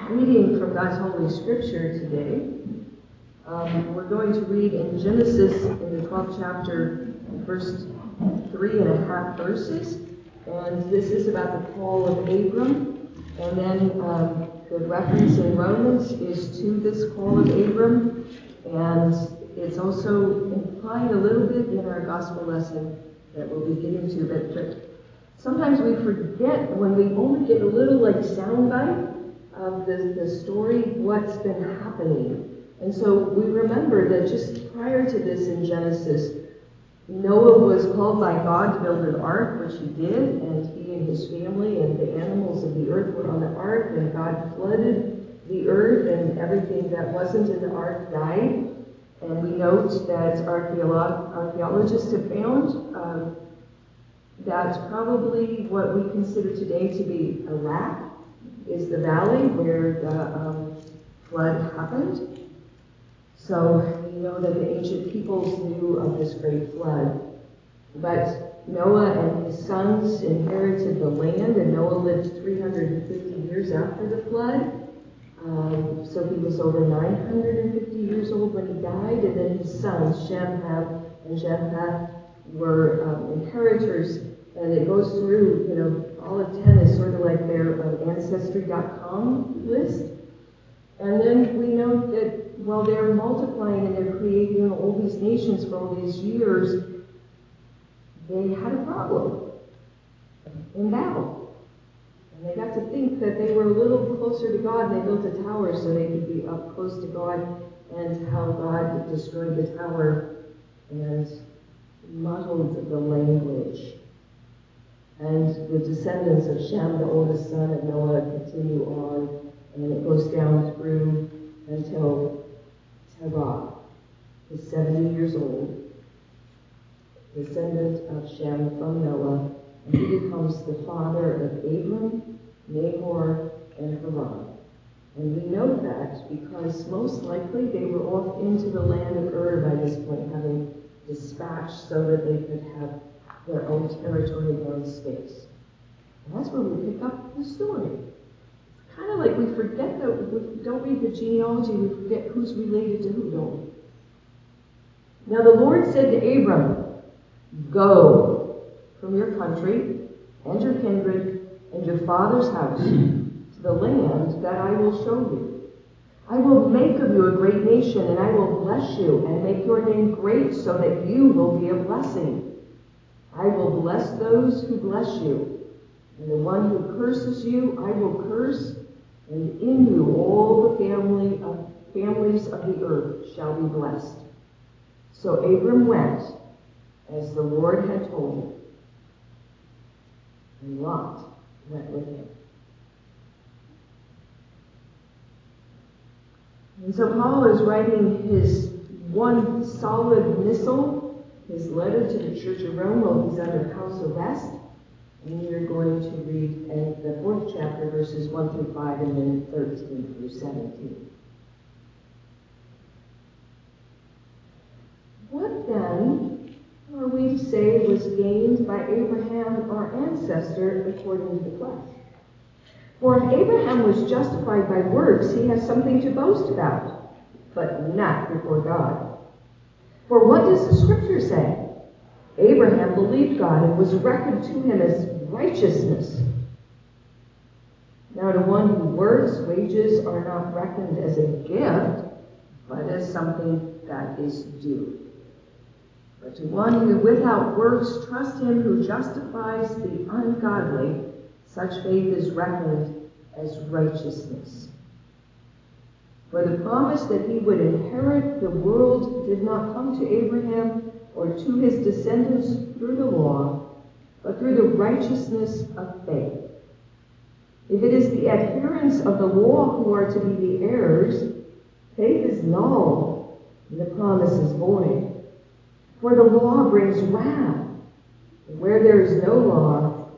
Reading from God's Holy Scripture today. We're going to read in Genesis in the 12th chapter, the first 3.5 verses. And this is about the call of Abram. And then the reference in Romans is to this call of Abram. And it's also implied a little bit in our gospel lesson that we'll be getting to. But sometimes we forget when we only get a little sound bite of the story, what's been happening. And so we remember that just prior to this in Genesis, Noah was called by God to build an ark, which he did, and he and his family and the animals of the earth were on the ark, and God flooded the earth, and everything that wasn't in the ark died. And we note that archaeologists have found that probably what we consider today to be Iraq is the valley where the flood happened. So we know that the ancient peoples knew of this great flood. But Noah and his sons inherited the land, and Noah lived 350 years after the flood. So he was over 950 years old when he died, and then his sons, Shem, Ham, and Japheth, were inheritors. And it goes through, all of 10 is sort of like their Ancestry.com list. And then we know that while they're multiplying and they're creating all these nations for all these years, they had a problem in battle. And they got to think that they were a little closer to God, and they built a tower so they could be up close to God, and how God destroyed the tower and muddled the language. And the descendants of Shem, the oldest son of Noah, continue on, and it goes down through until Terah is 70 years old, descendant of Shem from Noah, and he becomes the father of Abram, Nahor, and Haran. And we know that because most likely they were off into the land of Ur by this point, having dispatched so that they could have their own territory, their own space. And that's where we pick up the story. It's kind of like we forget that we don't read the genealogy, we forget who's related to who, don't we? Now the Lord said to Abram, "Go from your country and your kindred and your father's house to the land that I will show you. I will make of you a great nation, and I will bless you and make your name great so that you will be a blessing. I will bless those who bless you, and the one who curses you I will curse, and in you all the families of the earth shall be blessed." So Abram went, as the Lord had told him, and Lot went with him. And so Paul is writing his one solid missile, his letter to the Church of Rome, while he's under house arrest. And we are going to read the 4th chapter, verses 1 through 5, and then 13 through 17. What then are we to say was gained by Abraham, our ancestor, according to the flesh? For if Abraham was justified by works, he has something to boast about, but not before God. For what does the Scripture say? Abraham believed God and was reckoned to him as righteousness. Now to one who works, wages are not reckoned as a gift, but as something that is due. But to one who without works trusts him who justifies the ungodly, such faith is reckoned as righteousness. For the promise that he would inherit the world did not come to Abraham or to his descendants through the law, but through the righteousness of faith. If it is the adherents of the law who are to be the heirs, faith is null, and the promise is void. For the law brings wrath, and where there is no law,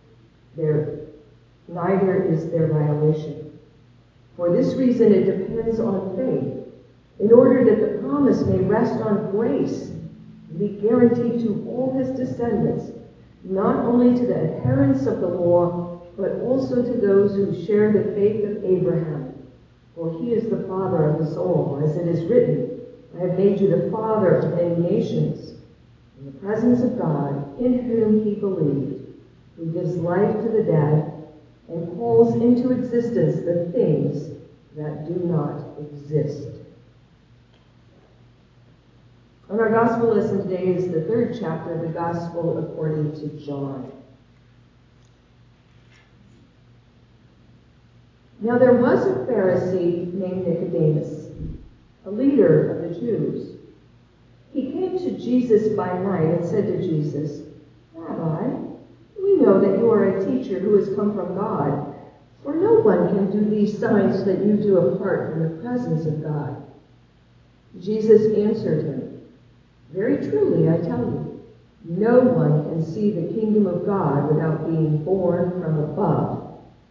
neither is there violation. For this reason it depends on faith, in order that the promise may rest on grace and be guaranteed to all his descendants, not only to the adherents of the law, but also to those who share the faith of Abraham For he is the father of us all, as it is written, I have made you the father of many nations. In the presence of God, in whom he believed, who gives life to the dead and calls into existence the things that do not exist. And our gospel lesson today is the 3rd chapter of the Gospel according to John. Now there was a Pharisee named Nicodemus, a leader of the Jews. He came to Jesus by night and said to Jesus, Rabbi, we know that you are a teacher who has come from God, for no one can do these signs that you do apart from the presence of God. Jesus answered him, Very truly, I tell you, no one can see the kingdom of God without being born from above.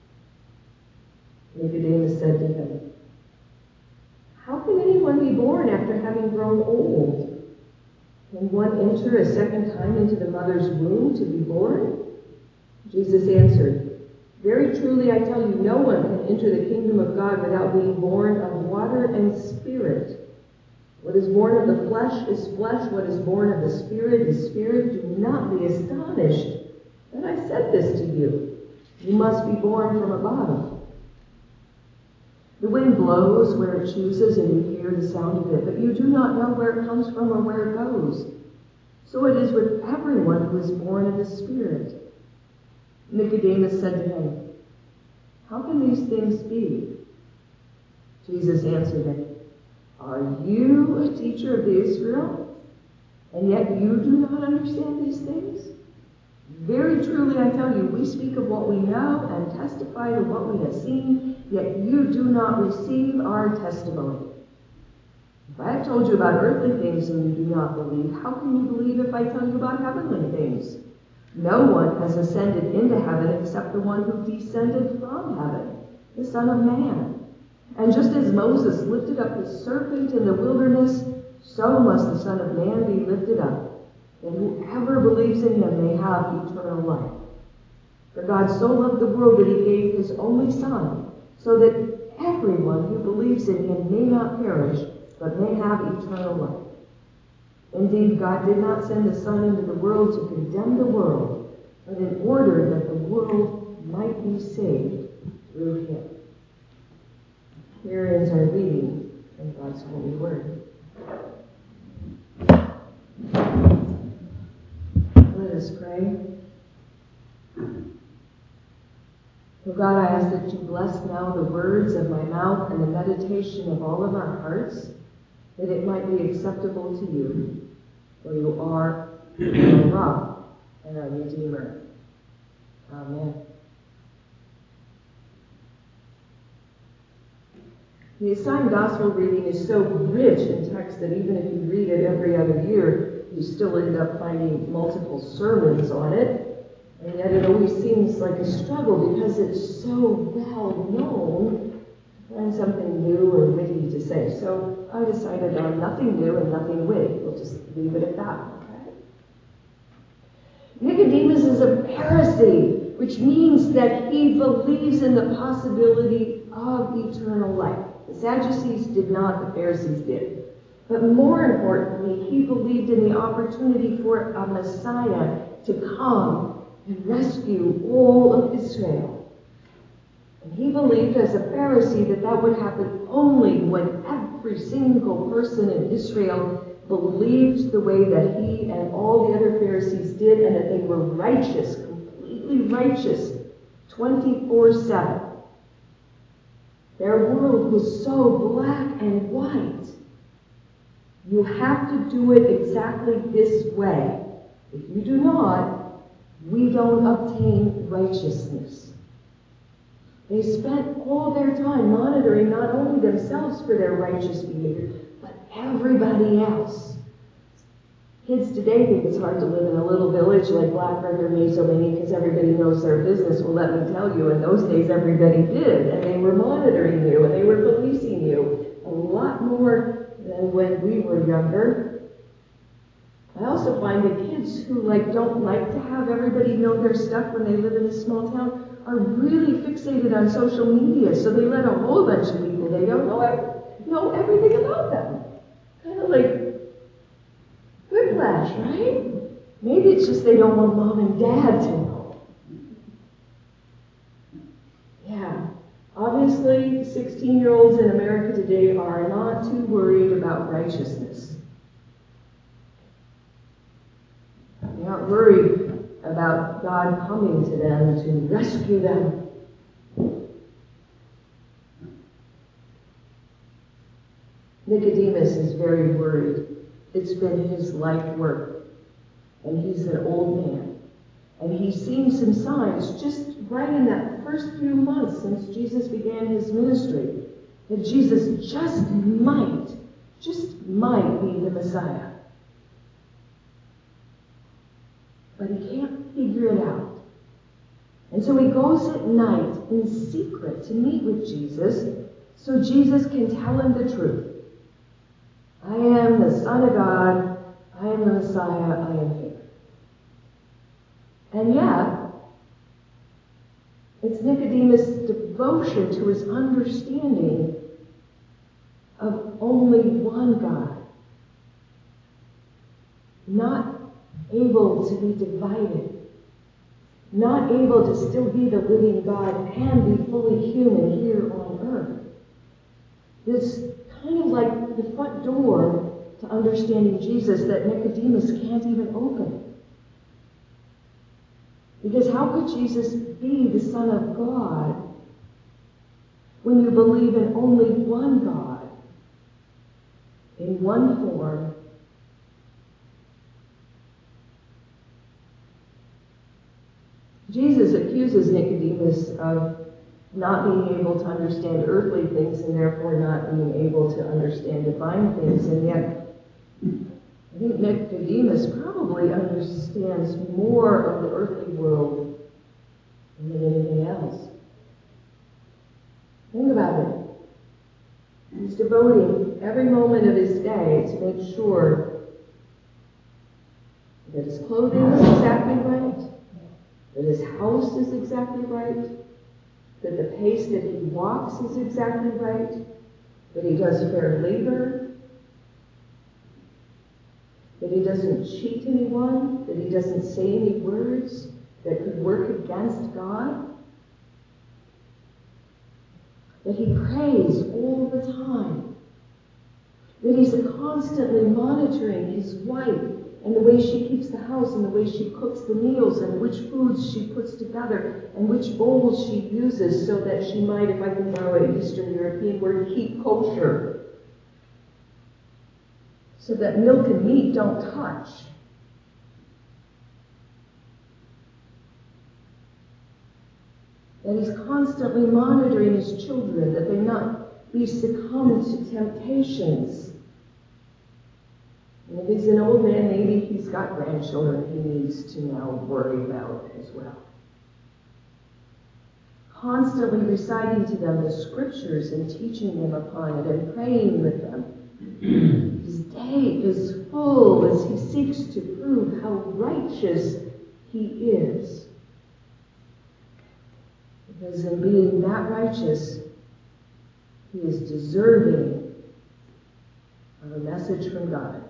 Nicodemus said to him, How can anyone be born after having grown old? Can one enter a second time into the mother's womb to be born? Jesus answered, Very truly I tell you, no one can enter the kingdom of God without being born of water and spirit. What is born of the flesh is flesh. What is born of the Spirit is spirit. Do not be astonished that I said this to you. You must be born from above. The wind blows where it chooses, and you hear the sound of it, but you do not know where it comes from or where it goes. So it is with everyone who is born of the Spirit. Nicodemus said to him, How can these things be? Jesus answered him, Are you a teacher of Israel, and yet you do not understand these things? Very truly I tell you, we speak of what we know and testify to what we have seen, yet you do not receive our testimony. If I have told you about earthly things and you do not believe, how can you believe if I tell you about heavenly things? No one has ascended into heaven except the one who descended from heaven, the Son of Man. And just as Moses lifted up the serpent in the wilderness, so must the Son of Man be lifted up, that whoever believes in him may have eternal life. For God so loved the world that he gave his only Son, so that everyone who believes in him may not perish, but may have eternal life. Indeed, God did not send the Son into the world to condemn the world, but in order that the world might be saved through him. Here ends our reading from God's holy word. Let us pray. Oh God, I ask that you bless now the words of my mouth and the meditation of all of our hearts, that it might be acceptable to you, for you are our rock and our Redeemer. Amen. The assigned gospel reading is so rich in text that even if you read it every other year, you still end up finding multiple sermons on it. And yet it always seems like a struggle because it's so well known to find something new or witty to say. So I decided on nothing new and nothing witty. We'll just leave it at that, okay? Nicodemus is a Pharisee, which means that he believes in the possibility of eternal life. The Sadducees did not, the Pharisees did. But more importantly, he believed in the opportunity for a Messiah to come and rescue all of Israel. And he believed as a Pharisee that that would happen only when every single person in Israel believed the way that he and all the other Pharisees did, and that they were righteous, completely righteous, 24/7. Their world was so black and white. You have to do it exactly this way. If you do not, we don't obtain righteousness. They spent all their time monitoring not only themselves for their righteous behavior, but everybody else. Kids today think it's hard to live in a little village like Blackburn or Mazowanie because everybody knows their business. Well, let me tell you, in those days everybody did, and they were monitoring you, and they were policing you a lot more than when we were younger. I also find that kids who don't like to have everybody know their stuff when they live in a small town are really fixated on social media, so they let a whole bunch of people they they don't know everything about them. Kind of like whiplash, right? Maybe it's just they don't want mom and dad to know. Yeah. Obviously, 16-year-olds in America today are not too worried about righteousness. They aren't worried about God coming to them to rescue them. Nicodemus is very worried. It's been his life work. And he's an old man. And he's seen some signs just right in that first few months since Jesus began his ministry, that Jesus just might be the Messiah. But he can't figure it out. And so he goes at night in secret to meet with Jesus so Jesus can tell him the truth. I am the Son of God. I am the Messiah. I am here. And yet, it's Nicodemus' devotion to his understanding of only one God, not able to be divided, not able to still be the living God and be fully human here on earth. This kind of like the front door to understanding Jesus that Nicodemus can't even open. Because how could Jesus be the Son of God when you believe in only one God, in one form? Jesus accuses Nicodemus of not being able to understand earthly things and therefore not being able to understand divine things. And yet, I think Nicodemus probably understands more of the earthly world than anything else. Think about it. He's devoting every moment of his day to make sure that his clothing is exactly right, that his house is exactly right, that the pace that he walks is exactly right, that he does fair labor, that he doesn't cheat anyone, that he doesn't say any words that could work against God, that he prays all the time, that he's constantly monitoring his wife and the way she keeps the house and the way she cooks the meals and which foods she puts together and which bowls she uses so that she might, if I can borrow an Eastern European word, keep kosher. So that milk and meat don't touch. That he's constantly monitoring his children, that they not be succumbed to temptations. And if he's an old man, maybe he's got grandchildren he needs to now worry about as well. Constantly reciting to them the scriptures and teaching them upon it and praying with them. His day is full as he seeks to prove how righteous he is. Because in being that righteous, he is deserving of a message from God.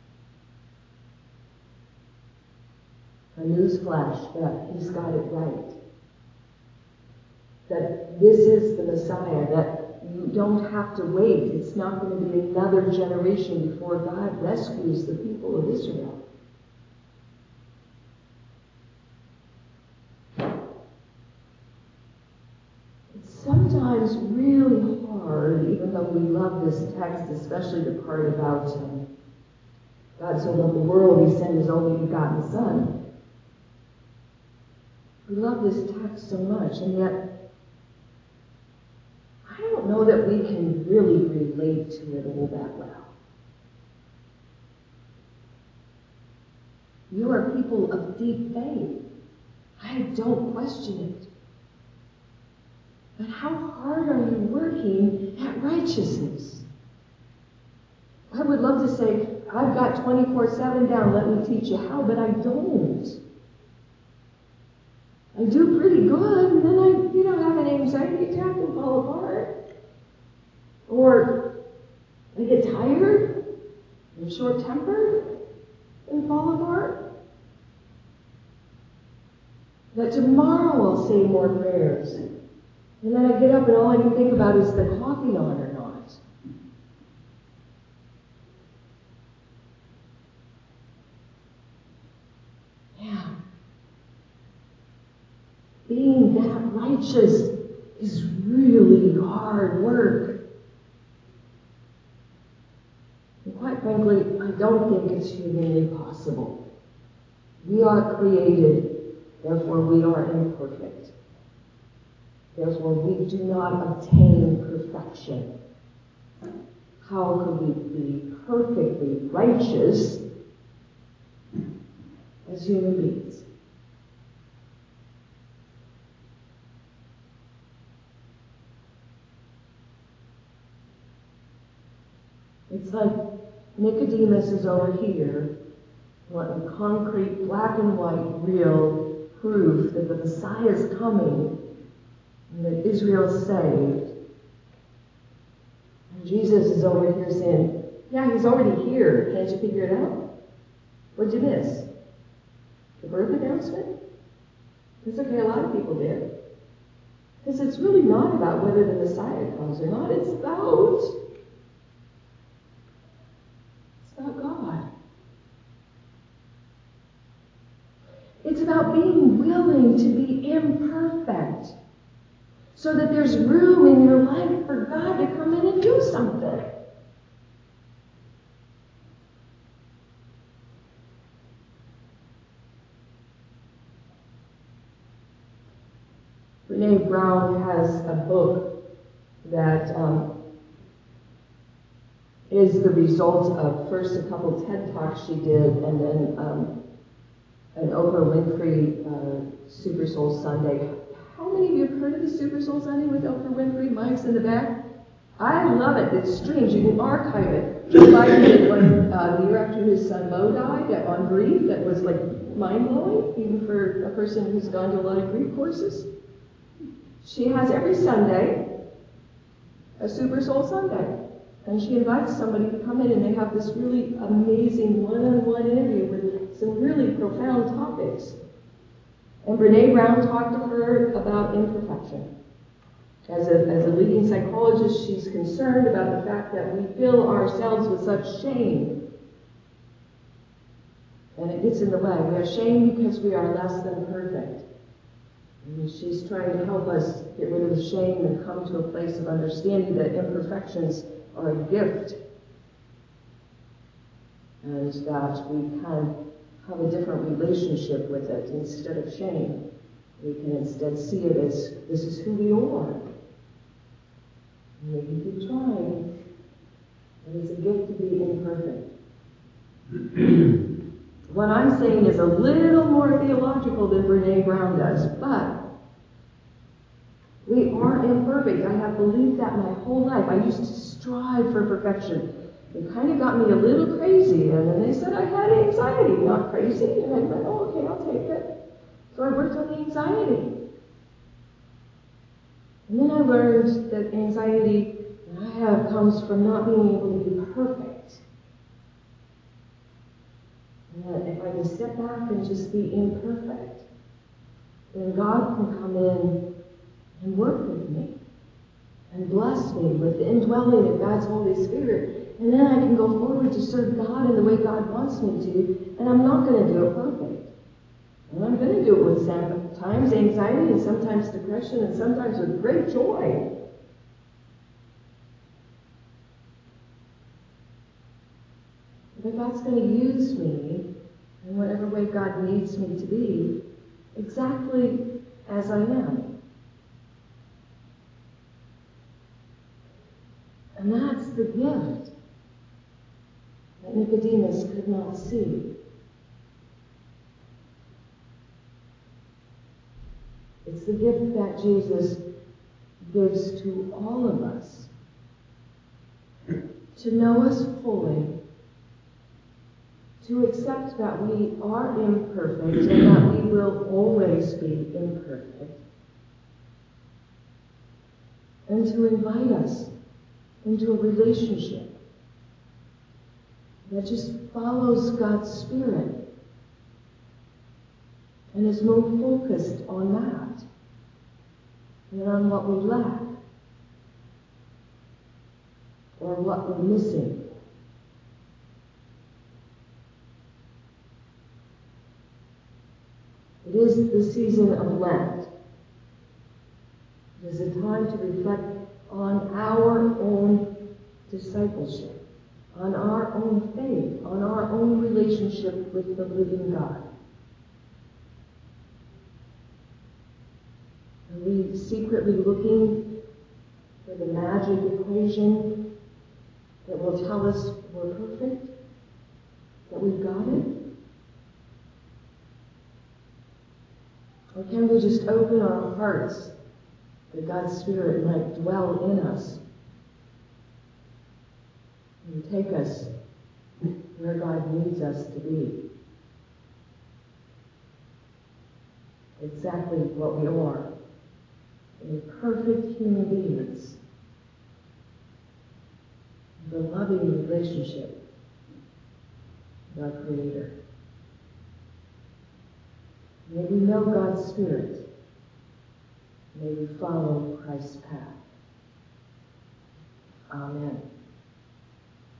A newsflash that he's got it right. That this is the Messiah, that you don't have to wait. It's not going to be another generation before God rescues the people of Israel. It's sometimes really hard, even though we love this text, especially the part about God so loved the world, he sent his only begotten Son. We love this text so much, and yet I don't know that we can really relate to it all that well. You are people of deep faith. I don't question it. But how hard are you working at righteousness? I would love to say, I've got 24/7 down, let me teach you how, but I don't. I do pretty good, and then I have an anxiety attack and fall apart. short-tempered and fall apart? That tomorrow I'll say more prayers. And then I get up and all I can think about is the coffee on or not. Yeah. Being that righteous is really hard work. And quite frankly, I don't think it's humanly possible. We are created, therefore we are imperfect. Therefore we do not obtain perfection. How could we be perfectly righteous as human beings? It's like Nicodemus is over here wanting concrete, black and white, real proof that the Messiah is coming and that Israel is saved. And Jesus is over here saying, yeah, he's already here. Can't you figure it out? What'd you miss? The birth announcement? It's okay, a lot of people did. Because it's really not about whether the Messiah comes or not. It's about God. It's about being willing to be imperfect so that there's room in your life for God to come in and do something. Brene Brown has a book that is the result of first a couple TED Talks she did and then an Oprah Winfrey Super Soul Sunday. How many of you have heard of the Super Soul Sunday with Oprah Winfrey? Mike's in the back. I love it. It streams. You can archive it. Joe Biden did one the year after his son Mo died on grief that was like mind-blowing, even for a person who's gone to a lot of grief courses. She has every Sunday a Super Soul Sunday. And she invites somebody to come in and they have this really amazing one-on-one interview with some really profound topics. And Brene Brown talked to her about imperfection. As a leading psychologist, she's concerned about the fact that we fill ourselves with such shame. And it gets in the way. We have shame because we are less than perfect. And she's trying to help us get rid of the shame and come to a place of understanding that imperfections are a gift. And that we can have a different relationship with it instead of shame. We can instead see it as this is who we are. And we can keep trying. It is a gift to be imperfect. What I'm saying is a little more theological than Brene Brown does, but we are imperfect. I have believed that my whole life. I used to strive for perfection. It kind of got me a little crazy, and then they said I had anxiety, not crazy, and I went, oh, okay, I'll take it. So I worked on the anxiety. And then I learned that anxiety that I have comes from not being able to be perfect. And that if I can step back and just be imperfect, then God can come in and work with me and bless me with the indwelling of God's Holy Spirit. And then I can go forward to serve God in the way God wants me to, and I'm not going to do it perfect. And I'm going to do it with sometimes anxiety and sometimes depression and sometimes with great joy. But God's going to use me in whatever way God needs me to be, exactly as I am. And that's the gift that Nicodemus could not see. It's the gift that Jesus gives to all of us. To know us fully. To accept that we are imperfect and that we will always be imperfect. And to invite us into a relationship that just follows God's Spirit and is more focused on that than on what we lack or what we're missing. It is the season of Lent. It is a time to reflect on our own discipleship, on our own faith, on our own relationship with the living God. Are we secretly looking for the magic equation that will tell us we're perfect, that we've got it? Or can we just open our hearts that God's Spirit might dwell in us and take us where God needs us to be? Exactly what we are. Imperfect human beings with a loving relationship with our Creator. May we know God's Spirit. May we follow Christ's path. Amen.